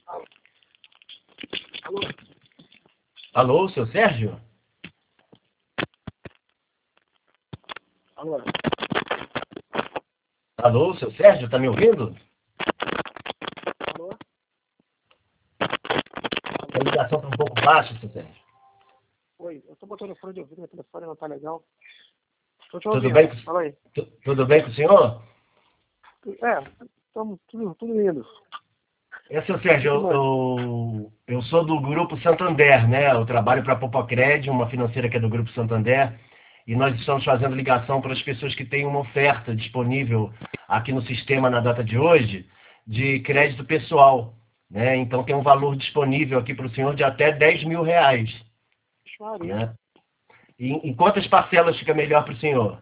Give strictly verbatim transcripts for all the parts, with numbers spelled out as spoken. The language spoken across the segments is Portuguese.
Alô? Alô, seu Sérgio? Alô? Alô, seu Sérgio, tá me ouvindo? Alô? A ligação tá um pouco baixa, seu Sérgio. Oi, eu tô botando fone de ouvido, meu telefone não tá legal. Tô te Tudo ouvindo, bem com, fala aí. tu- tudo bem com o senhor? É, estamos tudo, tudo indo. É, seu O que Sérgio, que eu, manda? eu, eu sou do Grupo Santander, né? Eu trabalho para a Popocred, uma financeira que é do Grupo Santander, e nós estamos fazendo ligação para as pessoas que têm uma oferta disponível aqui no sistema na data de hoje de crédito pessoal, né? Então tem um valor disponível aqui para o senhor de até dez mil reais, Maria. né? E em quantas parcelas fica melhor para o senhor?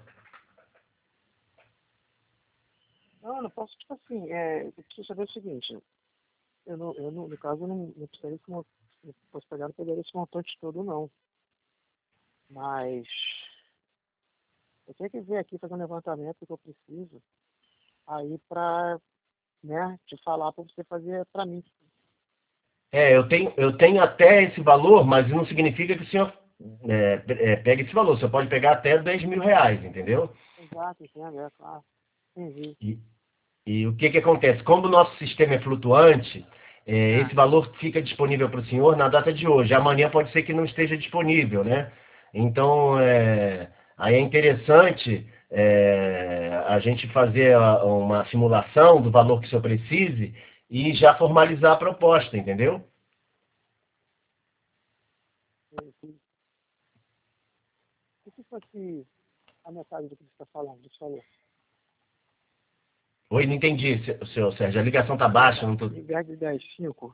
Não, eu não posso, tipo assim, é, eu preciso saber o seguinte, eu não, eu não, no caso, eu não, não precisaria esse mon- não posso pegar, não pegaria esse montante todo, não. Mas eu tenho que ver aqui, fazer um levantamento que eu preciso, aí pra, né, te falar pra você fazer pra mim. É, eu tenho, eu tenho até esse valor, mas não significa que o senhor é, é, pegue esse valor. O senhor pode pegar até dez mil reais, entendeu? Exato, entendo, é claro. Entendi. E, e o que que acontece? Como o nosso sistema é flutuante, é, Ah, esse valor fica disponível para o senhor na data de hoje. Amanhã pode ser que não esteja disponível, né? Então, é, aí é interessante é, a gente fazer a- uma simulação do valor que o senhor precise e já formalizar a proposta, entendeu? entendi. O que fosse a metade do que você está falando, do valor? Oi, não entendi, se- senhor Sérgio. A ligação tá Em baixa, não tô... vez de dez, cinco.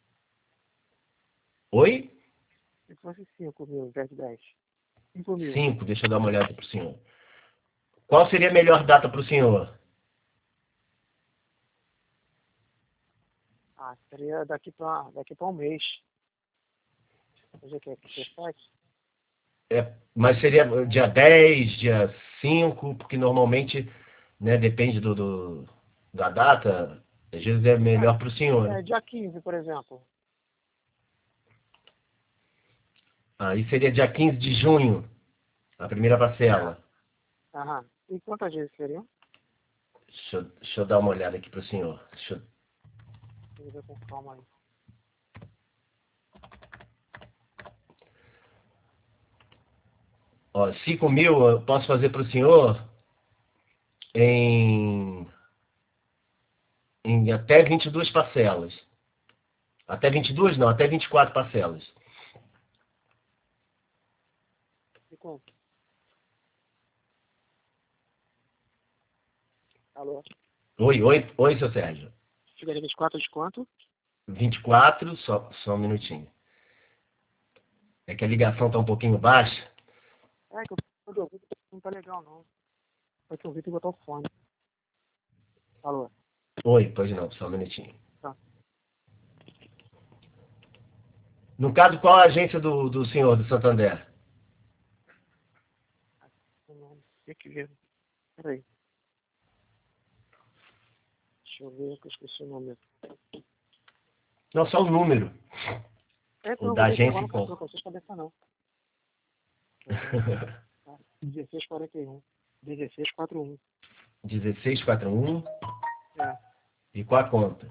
Oi? Se fosse cinco mil, em vez de dez. cinco mil. Cinco, deixa eu dar uma olhada para o senhor. Qual seria a melhor data para o senhor? Ah, seria daqui para daqui para um mês. Hoje é que é dezessete? É, mas seria dia dez, dia cinco, porque normalmente, né, depende do, do- da data, às vezes é melhor para o senhor, É, né? é, dia quinze, por exemplo. Aí seria dia quinze de junho, a primeira É. parcela. Aham. E quantas vezes seriam? Deixa eu, deixa eu dar uma olhada aqui para o senhor. Deixa eu- Deixa eu ver com calma aí. ó, cinco mil eu posso fazer para o senhor em, em até vinte e duas parcelas. Até vinte e duas não, até vinte e quatro parcelas. E quanto? Alô? Oi, oi, oi, seu Sérgio. Ficaria vinte e quatro de quanto? vinte e quatro, só, só um minutinho. É que a ligação tá um pouquinho baixa. É, que eu tô ouvindo, não tá legal, não. Vai te ouvir e botar o fone. Alô? Oi, pois não, só um minutinho. Tá. No caso, qual a agência do, do senhor, do Santander? Tem que ver. Peraí. Deixa eu ver que eu esqueci o nome. Não, só o número. É, O então eu da vou ver aqui agência agora, em não posso qual. não consigo cabeça não. É, tá. dezesseis quarenta e um. dezesseis quarenta e um. dezesseis quarenta e um. É. E qual a conta?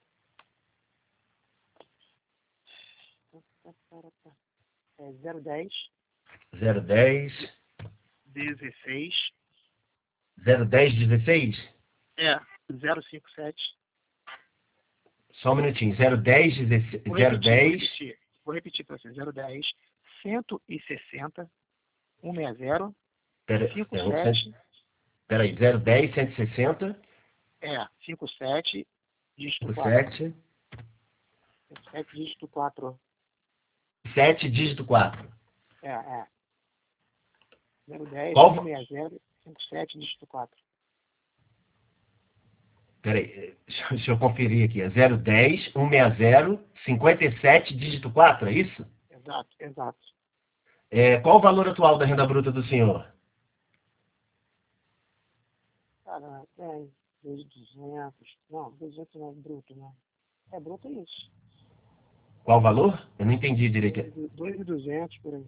É zero dez, zero dez. dezesseis, zero dez, dezesseis? é, zero cinco sete. Só um minutinho. zero dez, dezesseis, Vou zero repetir, vou dez. repetir. Vou repetir para você. zero dez, cento e sessenta, cento e sessenta, Pera, cinco é, um cento- sete, peraí, zero dez, cento e sessenta, é, cinco sete, dígito quatro. sete, sete, dígito quatro. sete, dígito quatro. É, é. zero dez, Qual? cento e sessenta, cinco sete, dígito quatro. Peraí, deixa deixa eu conferir aqui. É zero dez, cento e sessenta, cinquenta e sete, dígito quatro, é isso? Exato, exato. É, qual o valor atual da renda bruta do senhor? Cara, é, dois mil e duzentos. Não, duzentos não é bruto, né? É bruto é isso. Qual o valor? Eu não entendi direito. dois mil e duzentos por aí.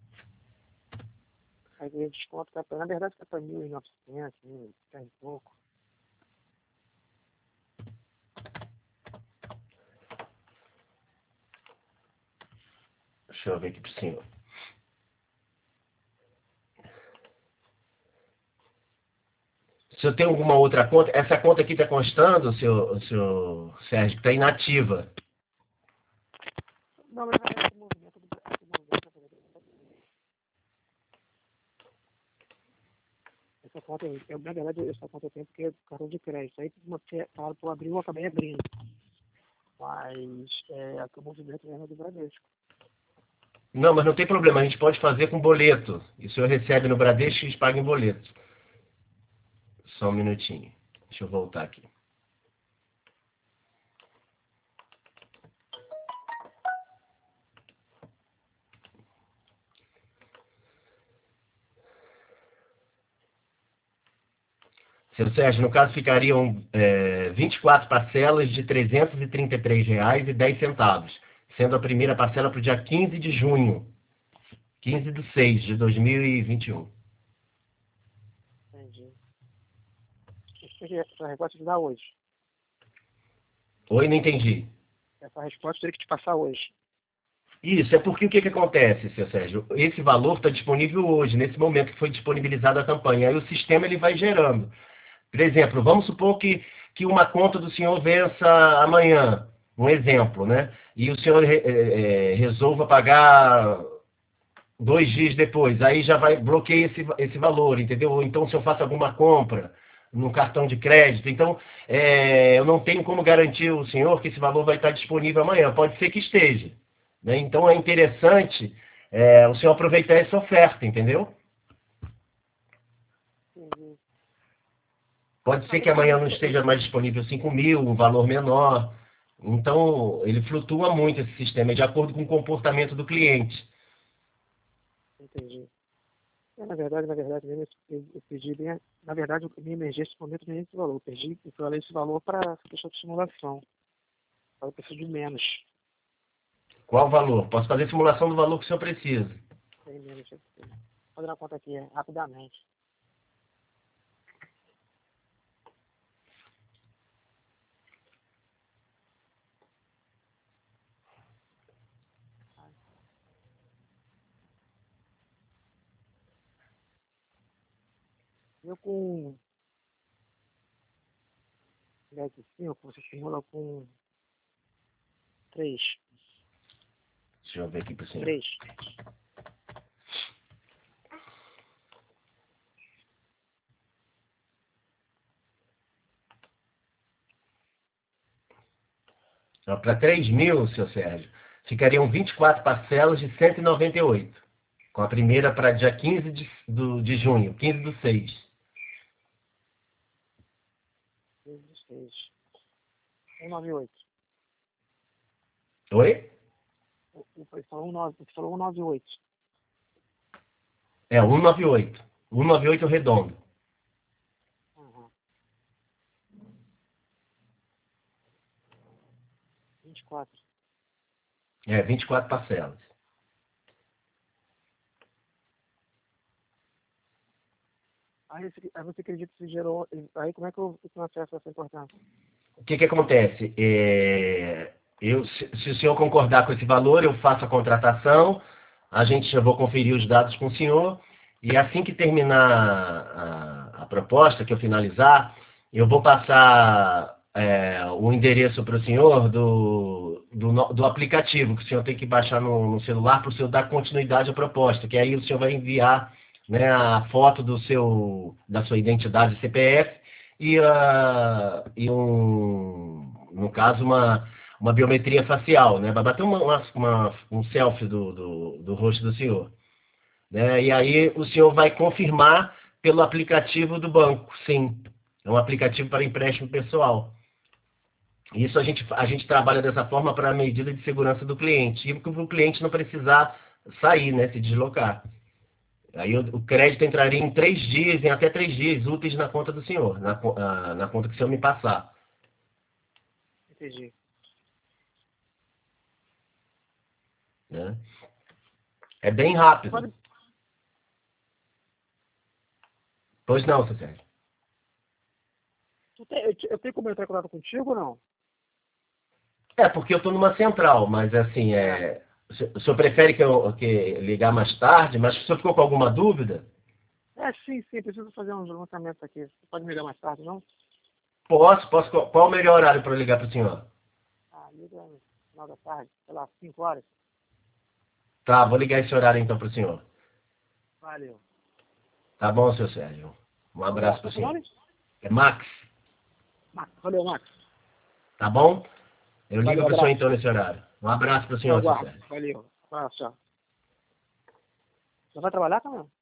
Aí ganha desconto, tá, na verdade tá para mil e novecentos, mil e pouco. Deixa eu ver aqui pro senhor. O senhor tem alguma outra conta? Essa conta aqui está constando, o senhor, o senhor Sérgio, que está inativa. Não, mas esse movimento do esse movimento, na verdade, essa conta, eu, na verdade, essa conta eu tenho porque é cartão de crédito. Aí falaram para eu abrir, eu acabei abrindo. Mas é, o movimento é do Bradesco. Não, mas não tem problema, a gente pode fazer com boleto. E o senhor recebe no Bradesco e eles pagam em boleto. Só um minutinho. Deixa eu voltar aqui. Seu Sérgio, no caso ficariam é, vinte e quatro parcelas de trezentos e trinta e três reais e dez centavos, sendo a primeira parcela para o dia quinze de junho, quinze de seis de dois mil e vinte e um. Entendi. Essa resposta te dá hoje. Oi, não entendi. Essa resposta eu teria que te passar hoje. Isso, é porque o que, que acontece, seu Sérgio? Esse valor está disponível hoje, nesse momento que foi disponibilizada a campanha. Aí o sistema ele vai gerando. Por exemplo, vamos supor que, que uma conta do senhor vença amanhã, um exemplo, né? E o senhor é, é, resolva pagar dois dias depois, aí já vai bloquear esse, esse valor, entendeu? Ou então se eu faço alguma compra no cartão de crédito, então é, eu não tenho como garantir ao senhor que esse valor vai estar disponível amanhã, pode ser que esteja, né? Então é interessante é, o senhor aproveitar essa oferta, entendeu? Entendi. Pode ser que amanhã não esteja mais disponível cinco mil, um valor menor. Então, ele flutua muito esse sistema, de acordo com o comportamento do cliente. Entendi. É, na verdade, na verdade, mesmo, eu, eu pedi, bem, na verdade, eu me emergei nesse momento nem esse valor. Eu pedi, eu falei esse valor para essa questão de simulação. Eu preciso de menos. Qual o valor? Posso fazer simulação do valor que o senhor precisa. Tem menos. Vou fazer uma conta aqui, rapidamente. Eu com dez e cinco, você simula com três. Deixa eu ver aqui para o senhor. três. Para três mil, seu Sérgio, ficariam vinte e quatro parcelas de cento e noventa e oito. Com a primeira para dia quinze de, do, de junho, quinze do seis. quinze do seis. cento e noventa e oito. Oi? Você falou cento e noventa e oito. É, cento e noventa e oito. cento e noventa e oito redondo. Uhum. vinte e quatro. É, vinte e quatro parcelas. Aí você, aí você acredita que se gerou. Aí como é que eu tenho acesso a essa importância? O que, que acontece? É, eu, se, se o senhor concordar com esse valor, eu faço a contratação, a gente já vou conferir os dados com o senhor, e assim que terminar a, a proposta, que eu finalizar, eu vou passar é, o endereço para o senhor do, do, do aplicativo, que o senhor tem que baixar no, no celular para o senhor dar continuidade à proposta, que aí o senhor vai enviar, né, a foto do seu, da sua identidade C P F, e, uh, e um, no caso, uma, uma biometria facial, né? Vai bater uma, uma, uma, um selfie do, do, do rosto do senhor. Né? E aí o senhor vai confirmar pelo aplicativo do banco, sim. É um aplicativo para empréstimo pessoal. Isso a gente, a gente trabalha dessa forma para a medida de segurança do cliente. E para o cliente não precisar sair, né? Se deslocar. Aí o, o crédito entraria em três dias, em até três dias úteis na conta do senhor, na, na, na conta que o senhor me passar. Entendi. né? É bem rápido. Pode... Pois não, seu Sérgio. Tu tem, eu, te- eu tenho como entrar em contato contigo ou não? É, porque eu estou numa central, mas assim, é... o senhor o senhor prefere que eu que ligar mais tarde, mas se o senhor ficou com alguma dúvida, É, sim, sim, preciso fazer uns levantamentos aqui. Você pode me ligar mais tarde, não? posso, posso. Qual o melhor horário para eu ligar para o senhor? Ah, liga no final da tarde, sei lá, cinco horas. Tá, vou ligar esse horário então para o senhor. Valeu. Tá bom, seu Sérgio? Um Um abraço abraço. para Qual o é o senhor. nome? É Max, Max. Valeu, Max. tá bom? Eu ligo Valeu, para o senhor abraço. então nesse horário. Um abraço para o Eu senhor, seu aguardo. Sérgio. Valeu. Abraço, tchau. Você vai trabalhar, Camarão?